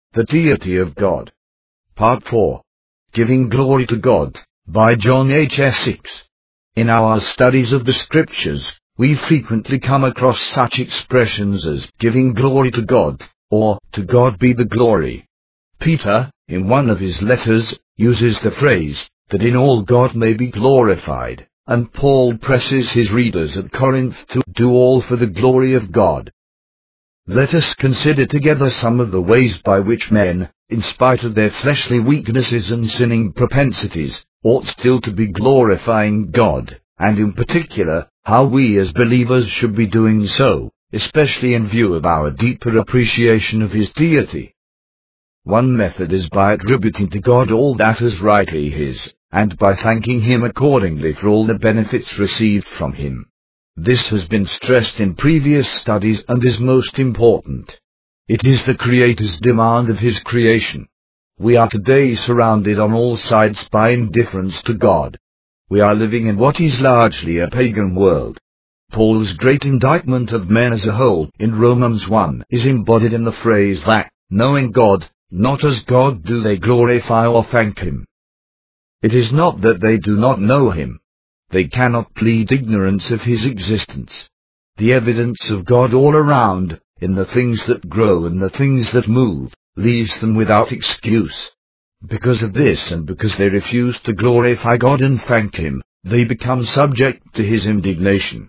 The Deity of God. Part 4. Giving Glory to God, by John H. Essex. In our studies of the Scriptures, we frequently come across such expressions as giving glory to God, or to God be the glory. Peter, in one of his letters, uses the phrase, that in all God may be glorified, and Paul presses his readers at Corinth to do all for the glory of God. Let us consider together some of the ways by which men, in spite of their fleshly weaknesses and sinning propensities, ought still to be glorifying God, and in particular, how we as believers should be doing so, especially in view of our deeper appreciation of His deity. One method is by attributing to God all that is rightly His, and by thanking Him accordingly for all the benefits received from Him. This has been stressed in previous studies and is most important. It is the Creator's demand of His creation. We are today surrounded on all sides by indifference to God. We are living in what is largely a pagan world. Paul's great indictment of men as a whole in Romans 1 is embodied in the phrase that, knowing God, not as God do they glorify or thank Him. It is not that they do not know Him. They cannot plead ignorance of His existence. The evidence of God all around, in the things that grow and the things that move, leaves them without excuse. Because of this, and because they refuse to glorify God and thank Him, they become subject to His indignation.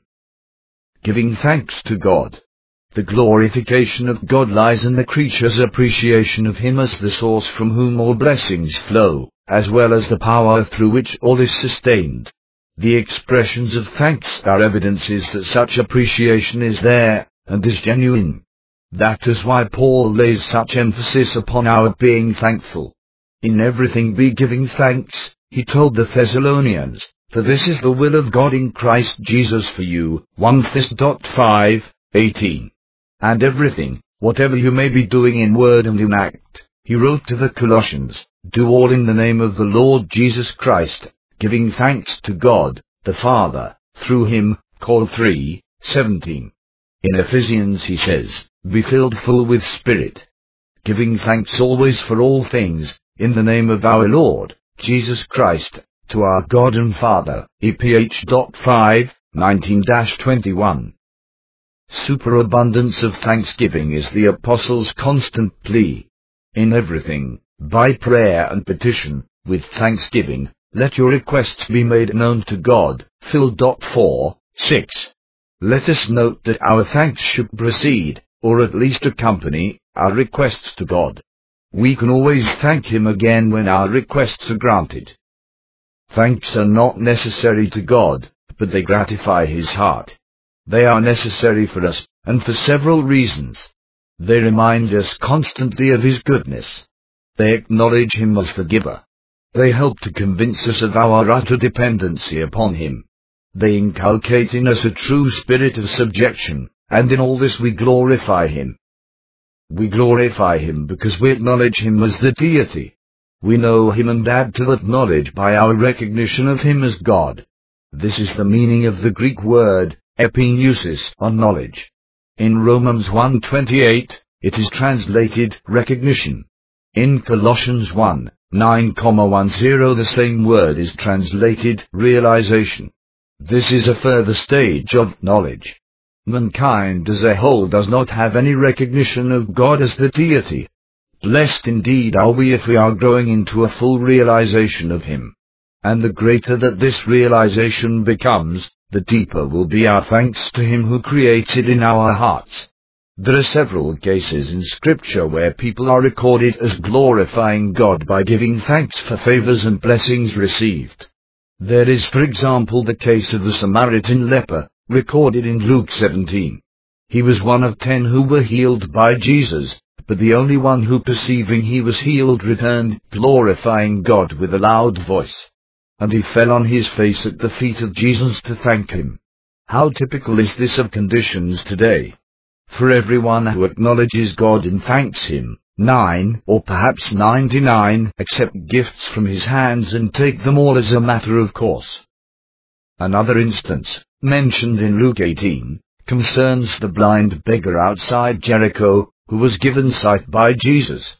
Giving thanks to God. The glorification of God lies in the creature's appreciation of Him as the source from whom all blessings flow, as well as the power through which all is sustained. The expressions of thanks are evidences that such appreciation is there, and is genuine. That is why Paul lays such emphasis upon our being thankful. In everything be giving thanks, he told the Thessalonians, for this is the will of God in Christ Jesus for you, 1 Thess. 5:18. And everything, whatever you may be doing in word and in act, he wrote to the Colossians, do all in the name of the Lord Jesus Christ, giving thanks to God, the Father, through Him, Col 3:17. In Ephesians he says, be filled full with Spirit, giving thanks always for all things, in the name of our Lord, Jesus Christ, to our God and Father, EPH. 5:19-21. Superabundance of thanksgiving is the Apostle's constant plea. In everything, by prayer and petition, with thanksgiving, let your requests be made known to God, Phil. 4:6. Let us note that our thanks should precede, or at least accompany, our requests to God. We can always thank Him again when our requests are granted. Thanks are not necessary to God, but they gratify His heart. They are necessary for us, and for several reasons. They remind us constantly of His goodness. They acknowledge Him as the giver. They help to convince us of our utter dependency upon Him. They inculcate in us a true spirit of subjection, and in all this we glorify Him. We glorify Him because we acknowledge Him as the deity. We know Him and add to that knowledge by our recognition of Him as God. This is the meaning of the Greek word, epignosis, or knowledge. In Romans 1:28, it is translated recognition. In Colossians 1:9-10 the same word is translated realization. This is a further stage of knowledge. Mankind as a whole does not have any recognition of God as the deity. Blessed indeed are we if we are growing into a full realization of Him. And the greater that this realization becomes, the deeper will be our thanks to Him who creates it in our hearts. There are several cases in Scripture where people are recorded as glorifying God by giving thanks for favors and blessings received. There is, for example, the case of the Samaritan leper, recorded in Luke 17. He was one of 10 who were healed by Jesus, but the only one who, perceiving he was healed, returned, glorifying God with a loud voice. And he fell on his face at the feet of Jesus to thank Him. How typical is this of conditions today? For everyone who acknowledges God and thanks Him, 9, or perhaps 99, accept gifts from His hands and take them all as a matter of course. Another instance, mentioned in Luke 18, concerns the blind beggar outside Jericho, who was given sight by Jesus.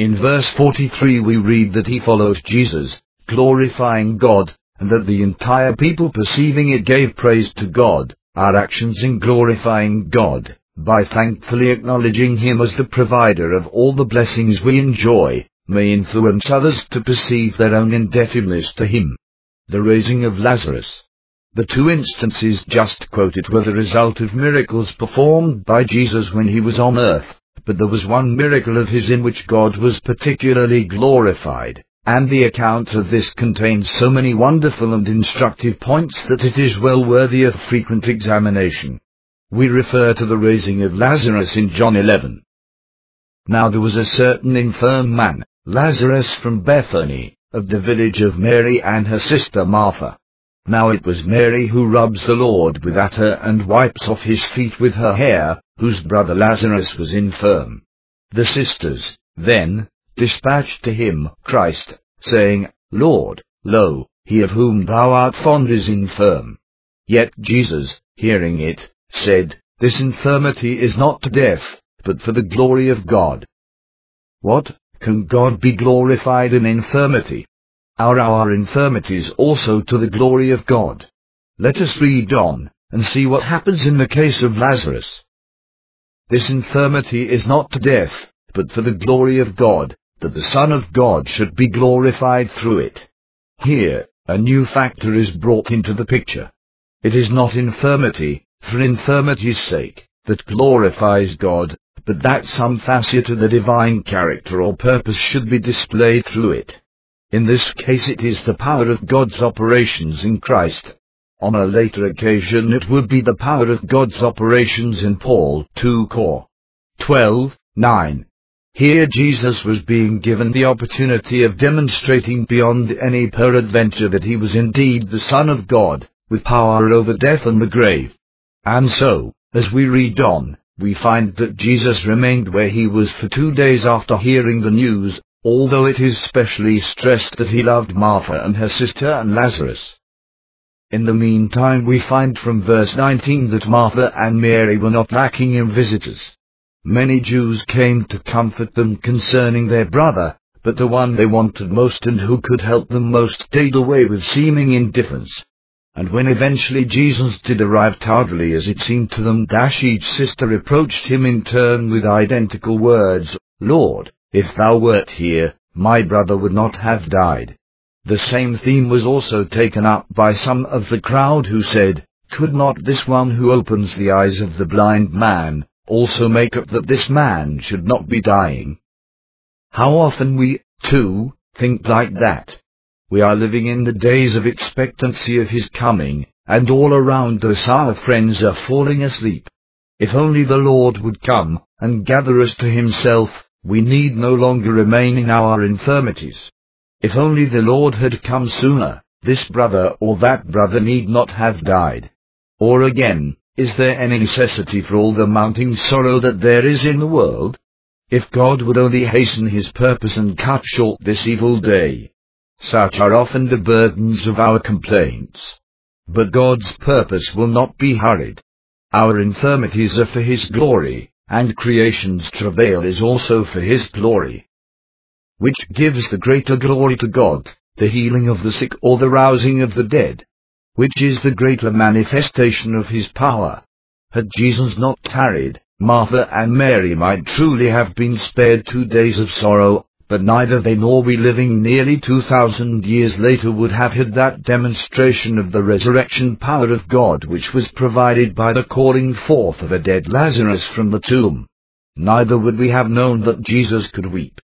In verse 43 we read that he followed Jesus, glorifying God, and that the entire people perceiving it gave praise to God. Our actions in glorifying God, by thankfully acknowledging Him as the provider of all the blessings we enjoy, may influence others to perceive their own indebtedness to Him. The raising of Lazarus. The two instances just quoted were the result of miracles performed by Jesus when He was on earth, but there was one miracle of His in which God was particularly glorified, and the account of this contains so many wonderful and instructive points that it is well worthy of frequent examination. We refer to the raising of Lazarus in John 11. Now there was a certain infirm man, Lazarus from Bethany, of the village of Mary and her sister Martha. Now it was Mary who rubs the Lord with attar and wipes off his feet with her hair, whose brother Lazarus was infirm. The sisters, then, dispatched to him, Christ, saying, Lord, lo, he of whom thou art fond is infirm. Yet Jesus, hearing it, said, This infirmity is not to death, but for the glory of God. What? Can God be glorified in infirmity? Are our infirmities also to the glory of God? Let us read on, and see what happens in the case of Lazarus. This infirmity is not to death, but for the glory of God, that the Son of God should be glorified through it. Here, a new factor is brought into the picture. It is not infirmity, for infirmity's sake, that glorifies God, but that some facet of the divine character or purpose should be displayed through it. In this case it is the power of God's operations in Christ. On a later occasion it would be the power of God's operations in Paul, 2 Cor. 12:9. Here Jesus was being given the opportunity of demonstrating beyond any peradventure that he was indeed the Son of God, with power over death and the grave. And so, as we read on, we find that Jesus remained where he was for 2 days after hearing the news, although it is specially stressed that he loved Martha and her sister and Lazarus. In the meantime we find from verse 19 that Martha and Mary were not lacking in visitors. Many Jews came to comfort them concerning their brother, but the one they wanted most and who could help them most stayed away with seeming indifference. And when eventually Jesus did arrive tardily as it seemed to them, each sister reproached him in turn with identical words, Lord, if thou wert here, my brother would not have died. The same theme was also taken up by some of the crowd who said, Could not this one who opens the eyes of the blind man also make up that this man should not be dying? How often we, too, think like that. We are living in the days of expectancy of his coming, and all around us our friends are falling asleep. If only the Lord would come and gather us to himself, we need no longer remain in our infirmities. If only the Lord had come sooner, this brother or that brother need not have died. Or again, is there any necessity for all the mounting sorrow that there is in the world? If God would only hasten his purpose and cut short this evil day. Such are often the burdens of our complaints. But God's purpose will not be hurried. Our infirmities are for his glory, and creation's travail is also for his glory. Which gives the greater glory to God, the healing of the sick or the rousing of the dead? Which is the greater manifestation of his power? Had Jesus not tarried, Martha and Mary might truly have been spared 2 days of sorrow, but neither they nor we living nearly 2,000 years later would have had that demonstration of the resurrection power of God which was provided by the calling forth of a dead Lazarus from the tomb. Neither would we have known that Jesus could weep.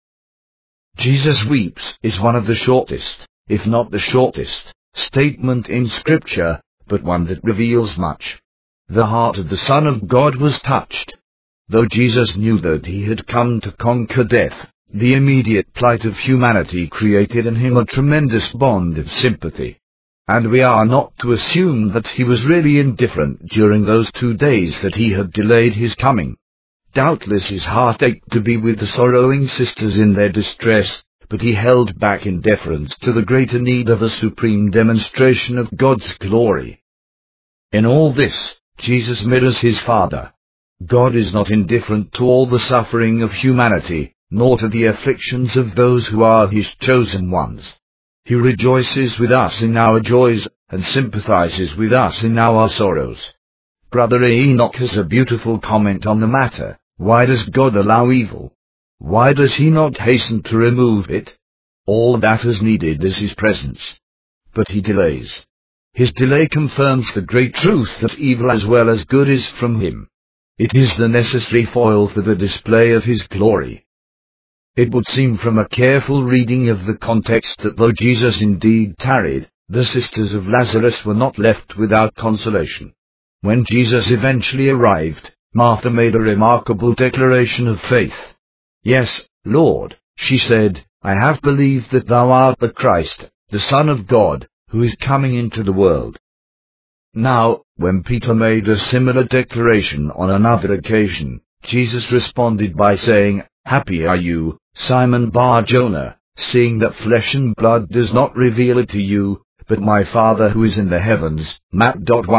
Jesus weeps is one of the shortest, if not the shortest, statement in Scripture, but one that reveals much. The heart of the Son of God was touched. Though Jesus knew that he had come to conquer death, the immediate plight of humanity created in him a tremendous bond of sympathy. And we are not to assume that he was really indifferent during those 2 days that he had delayed his coming. Doubtless his heart ached to be with the sorrowing sisters in their distress, but he held back in deference to the greater need of a supreme demonstration of God's glory. In all this, Jesus mirrors his Father. God is not indifferent to all the suffering of humanity, nor to the afflictions of those who are his chosen ones. He rejoices with us in our joys, and sympathizes with us in our sorrows. Brother Enoch has a beautiful comment on the matter. Why does God allow evil? Why does he not hasten to remove it? All that is needed is his presence. But he delays. His delay confirms the great truth that evil as well as good is from him. It is the necessary foil for the display of his glory. It would seem from a careful reading of the context that though Jesus indeed tarried, the sisters of Lazarus were not left without consolation. When Jesus eventually arrived, Martha made a remarkable declaration of faith. "Yes, Lord," she said, "I have believed that thou art the Christ, the Son of God, who is coming into the world." Now, when Peter made a similar declaration on another occasion, Jesus responded by saying, "Happy are you, Simon Bar-Jonah, seeing that flesh and blood does not reveal it to you, but my Father who is in the heavens." Matt.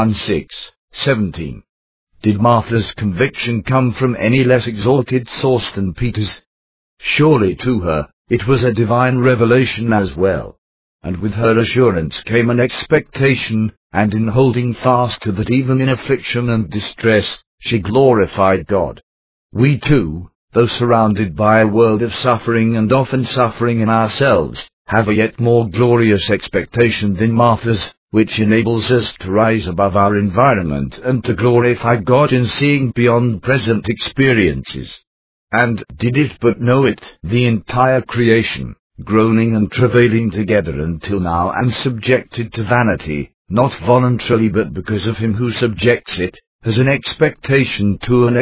1:6-17. Did Martha's conviction come from any less exalted source than Peter's? Surely to her, it was a divine revelation as well. And with her assurance came an expectation, and in holding fast to that even in affliction and distress, she glorified God. We too, though surrounded by a world of suffering and often suffering in ourselves, have a yet more glorious expectation than Martha's, which enables us to rise above our environment and to glorify God in seeing beyond present experiences. And did it but know it, the entire creation, groaning and travailing together until now and subjected to vanity, not voluntarily but because of him who subjects it, has an expectation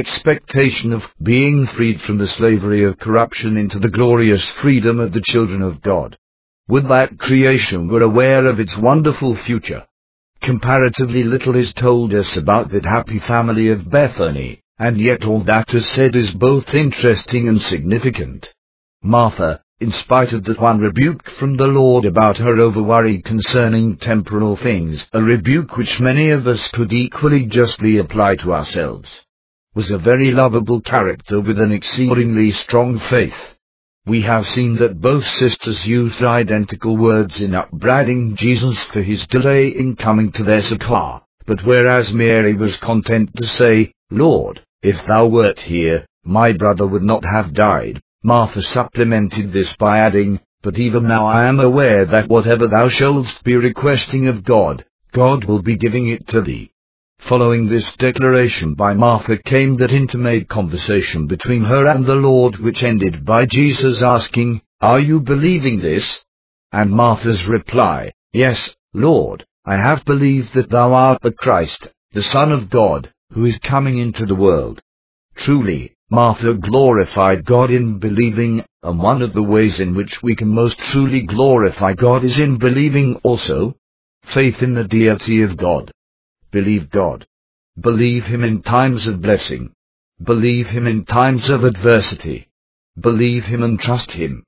of being freed from the slavery of corruption into the glorious freedom of the children of God. Would that creation were aware of its wonderful future. Comparatively little is told us about that happy family of Bethany, and yet all that is said is both interesting and significant. Martha, in spite of that one rebuke from the Lord about her over-worry concerning temporal things, a rebuke which many of us could equally justly apply to ourselves, was a very lovable character with an exceedingly strong faith. We have seen that both sisters used identical words in upbraiding Jesus for his delay in coming to their succor, but whereas Mary was content to say, "Lord, if thou wert here, my brother would not have died," Martha supplemented this by adding, "But even now I am aware that whatever thou shouldst be requesting of God, God will be giving it to thee." Following this declaration by Martha came that intimate conversation between her and the Lord, which ended by Jesus asking, "Are you believing this?" And Martha's reply, "Yes, Lord, I have believed that thou art the Christ, the Son of God, who is coming into the world." Truly, Martha glorified God in believing, and one of the ways in which we can most truly glorify God is in believing also. Faith in the deity of God. Believe God. Believe him in times of blessing. Believe him in times of adversity. Believe him and trust him.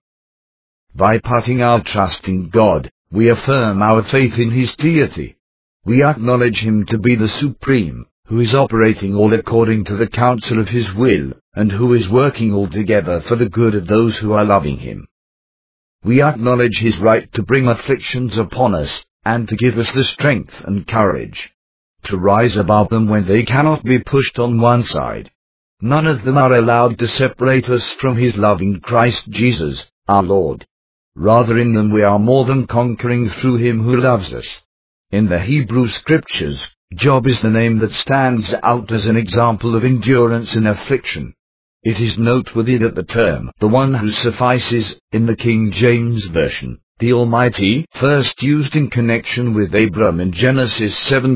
By putting our trust in God, we affirm our faith in his deity. We acknowledge him to be the supreme, who is operating all according to the counsel of his will, and who is working all together for the good of those who are loving him. We acknowledge his right to bring afflictions upon us, and to give us the strength and courage to rise above them when they cannot be pushed on one side. None of them are allowed to separate us from his love in Christ Jesus, our Lord. Rather in them we are more than conquering through him who loves us. In the Hebrew Scriptures, Job is the name that stands out as an example of endurance in affliction. It is noteworthy that the term, "the one who suffices," in the King James Version, the Almighty, first used in connection with Abram in Genesis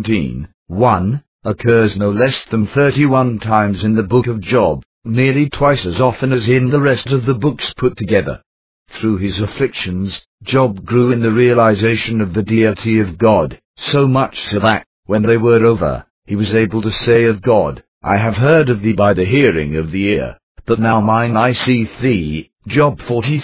17:1, occurs no less than 31 times in the book of Job, nearly twice as often as in the rest of the books put together. Through his afflictions, Job grew in the realization of the deity of God, so much so that, when they were over, he was able to say of God, "I have heard of thee by the hearing of the ear, but now mine eye seeth thee." Job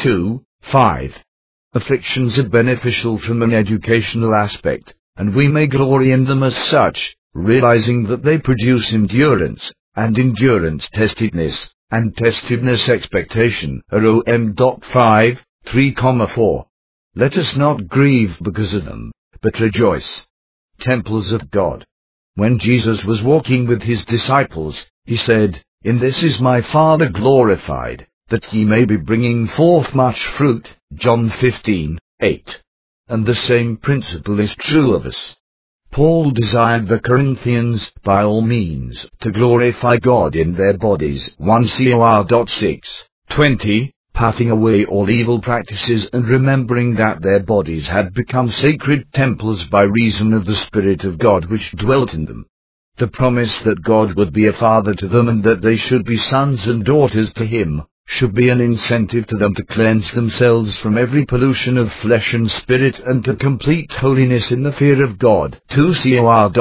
42:5. Afflictions are beneficial from an educational aspect, and we may glory in them as such, realizing that they produce endurance, and endurance testedness, and testiveness expectation, Rom. 5, 3,4. Let us not grieve because of them, but rejoice. Temples of God. When Jesus was walking with his disciples, he said, "In this is my Father glorified, that ye may be bringing forth much fruit," John 15:8. And the same principle is true of us. Paul desired the Corinthians, by all means, to glorify God in their bodies, 1 Cor. 6:20, patting away all evil practices and remembering that their bodies had become sacred temples by reason of the Spirit of God which dwelt in them. The promise that God would be a father to them and that they should be sons and daughters to him, should be an incentive to them to cleanse themselves from every pollution of flesh and spirit and to complete holiness in the fear of God. 2 Cor.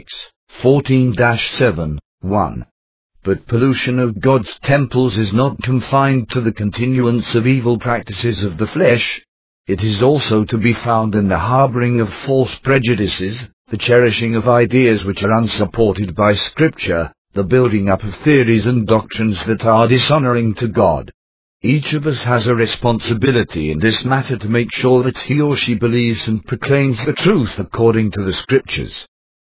6:14-7:1. But pollution of God's temples is not confined to the continuance of evil practices of the flesh. It is also to be found in the harboring of false prejudices, the cherishing of ideas which are unsupported by Scripture, the building up of theories and doctrines that are dishonoring to God. Each of us has a responsibility in this matter to make sure that he or she believes and proclaims the truth according to the Scriptures.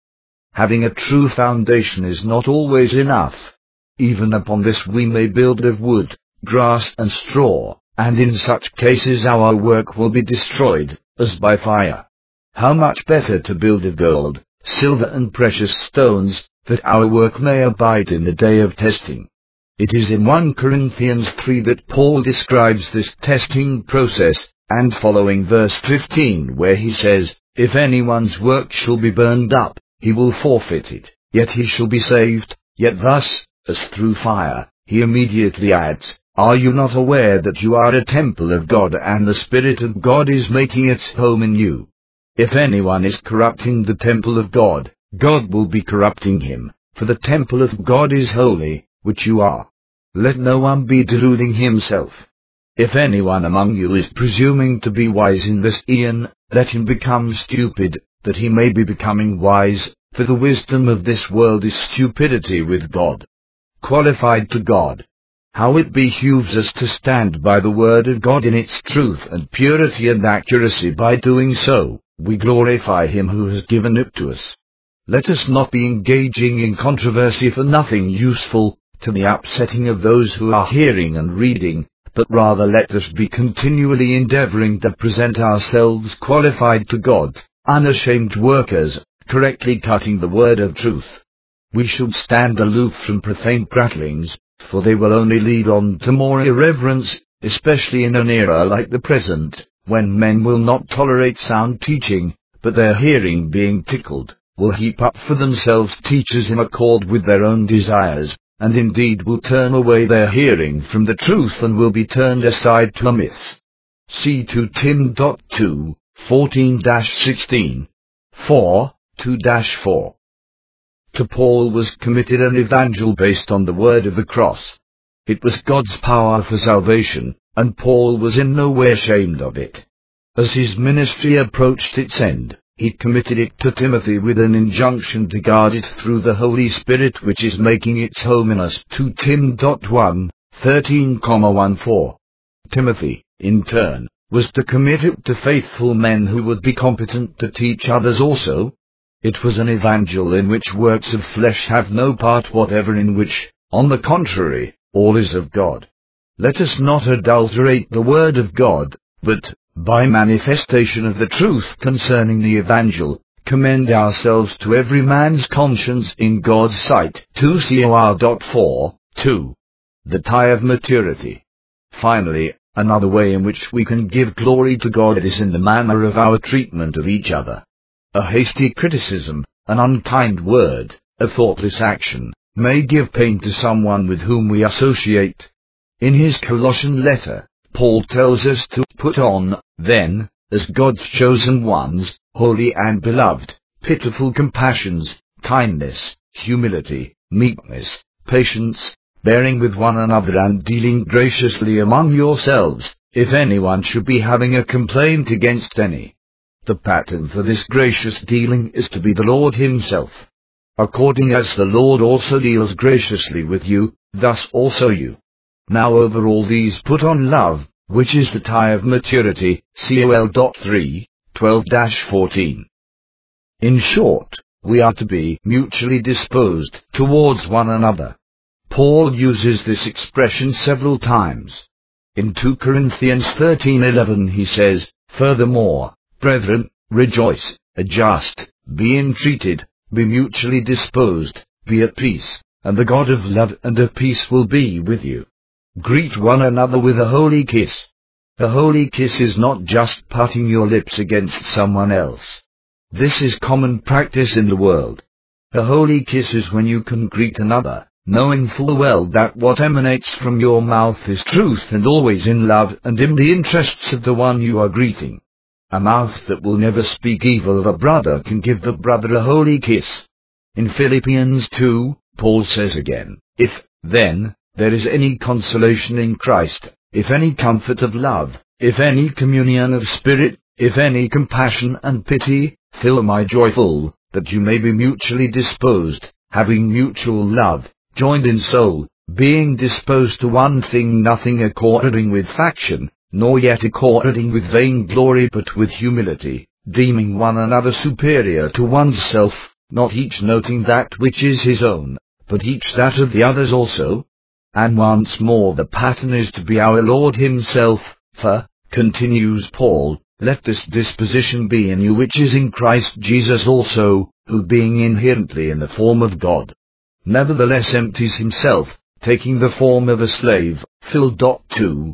Having a true foundation is not always enough. Even upon this we may build of wood, grass and straw, and in such cases our work will be destroyed, as by fire. How much better to build of gold, silver and precious stones, that our work may abide in the day of testing. It is in 1 Corinthians 3 that Paul describes this testing process, and following verse 15 where he says, "If anyone's work shall be burned up, he will forfeit it, yet he shall be saved, yet thus, as through fire." He immediately adds, "Are you not aware that you are a temple of God and the Spirit of God is making its home in you? If anyone is corrupting the temple of God, God will be corrupting him, for the temple of God is holy, which you are. Let no one be deluding himself. If anyone among you is presuming to be wise in this aeon, let him become stupid, that he may be becoming wise, for the wisdom of this world is stupidity with God." Qualified to God. How it behooves us to stand by the Word of God in its truth and purity and accuracy. By doing so, we glorify Him who has given it to us. Let us not be engaging in controversy for nothing useful, to the upsetting of those who are hearing and reading, but rather let us be continually endeavoring to present ourselves qualified to God, unashamed workers, correctly cutting the word of truth. We should stand aloof from profane prattlings, for they will only lead on to more irreverence, especially in an era like the present, when men will not tolerate sound teaching, but their hearing being tickled, will heap up for themselves teachers in accord with their own desires, and indeed will turn away their hearing from the truth and will be turned aside to myths. See 2 Tim. 2, 14-16, 4, 2-4. To Paul was committed an evangel based on the word of the cross. It was God's power for salvation, and Paul was in no way ashamed of it. As his ministry approached its end, he committed it to Timothy with an injunction to guard it through the Holy Spirit which is making its home in us. 2 Tim. 1, 13,14. Timothy, in turn, was to commit it to faithful men who would be competent to teach others also. It was an evangel in which works of flesh have no part whatever, in which, on the contrary, all is of God. Let us not adulterate the word of God, but, by manifestation of the truth concerning the evangel, commend ourselves to every man's conscience in God's sight. 2 Cor. 4, 2. The tie of maturity. Finally, another way in which we can give glory to God is in the manner of our treatment of each other. A hasty criticism, an unkind word, a thoughtless action, may give pain to someone with whom we associate. In his Colossian letter, Paul tells us to put on, then, as God's chosen ones, holy and beloved, pitiful compassions, kindness, humility, meekness, patience, bearing with one another and dealing graciously among yourselves, if anyone should be having a complaint against any. The pattern for this gracious dealing is to be the Lord Himself. According as the Lord also deals graciously with you, thus also you, Now over all these put on love, which is the tie of maturity, Col. 3, 12-14. In short, we are to be mutually disposed towards one another. Paul uses this expression several times. In 2 Corinthians 13:11 he says, "Furthermore, brethren, rejoice, adjust, be entreated, be mutually disposed, be at peace, and the God of love and of peace will be with you. Greet one another with a holy kiss." A holy kiss is not just patting your lips against someone else. This is common practice in the world. A holy kiss is when you can greet another, knowing full well that what emanates from your mouth is truth and always in love and in the interests of the one you are greeting. A mouth that will never speak evil of a brother can give the brother a holy kiss. In Philippians 2, Paul says again, "If, then, there is any consolation in Christ, if any comfort of love, if any communion of spirit, if any compassion and pity, fill my joy full, that you may be mutually disposed, having mutual love, joined in soul, being disposed to one thing, nothing according with faction, nor yet according with vainglory, but with humility, deeming one another superior to oneself, not each noting that which is his own, but each that of the others also." And once more the pattern is to be our Lord himself, "For," continues Paul, "let this disposition be in you which is in Christ Jesus also, who being inherently in the form of God, nevertheless empties himself, taking the form of a slave." Phil. 2,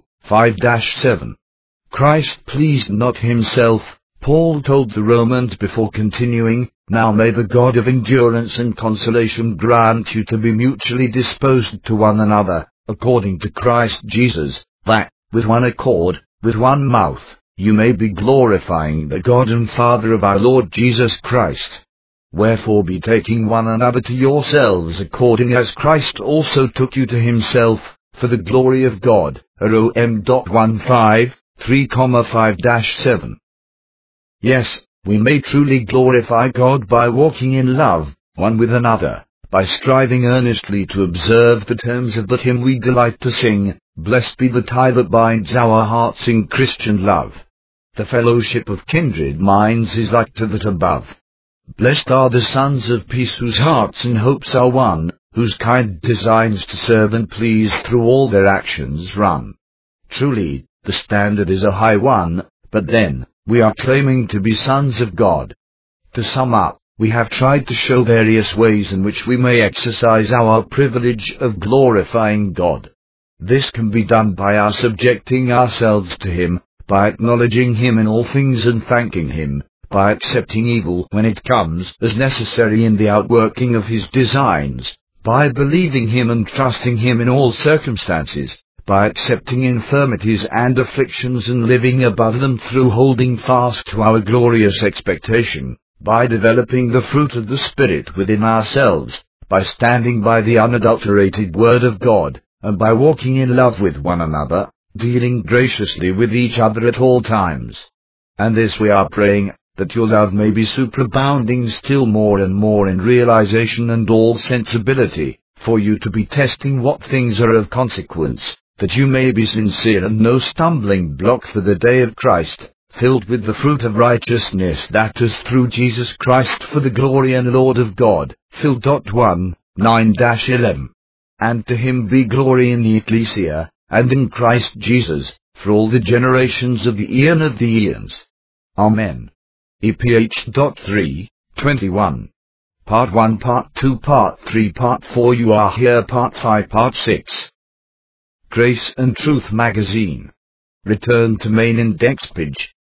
5-7. Christ pleased not himself, Paul told the Romans before continuing, "Now may the God of endurance and consolation grant you to be mutually disposed to one another, according to Christ Jesus, that, with one accord, with one mouth, you may be glorifying the God and Father of our Lord Jesus Christ. Wherefore be taking one another to yourselves according as Christ also took you to himself, for the glory of God." Rom. 1:5, 3,5-7. Yes, we may truly glorify God by walking in love, one with another, by striving earnestly to observe the terms of the hymn we delight to sing, "Blessed be the tie that binds our hearts in Christian love. The fellowship of kindred minds is like to that above. Blessed are the sons of peace whose hearts and hopes are one, whose kind designs to serve and please through all their actions run." Truly, the standard is a high one, but then, we are claiming to be sons of God. To sum up, we have tried to show various ways in which we may exercise our privilege of glorifying God. This can be done by our subjecting ourselves to him, by acknowledging him in all things and thanking him, by accepting evil when it comes as necessary in the outworking of his designs, by believing him and trusting him in all circumstances, by accepting infirmities and afflictions and living above them through holding fast to our glorious expectation, by developing the fruit of the Spirit within ourselves, by standing by the unadulterated Word of God, and by walking in love with one another, dealing graciously with each other at all times. And this we are praying, that your love may be superabounding still more and more in realization and all sensibility, for you to be testing what things are of consequence, that you may be sincere and no stumbling block for the day of Christ, filled with the fruit of righteousness that is through Jesus Christ for the glory and Lord of God. Phil. 1, 9-11. And to him be glory in the ecclesia, and in Christ Jesus, for all the generations of the eon of the eons. Amen. EPH. 3, 21. Part 1, Part 2, Part 3, Part 4. You are here. Part 5, Part 6. Grace and Truth Magazine. Return to main index page.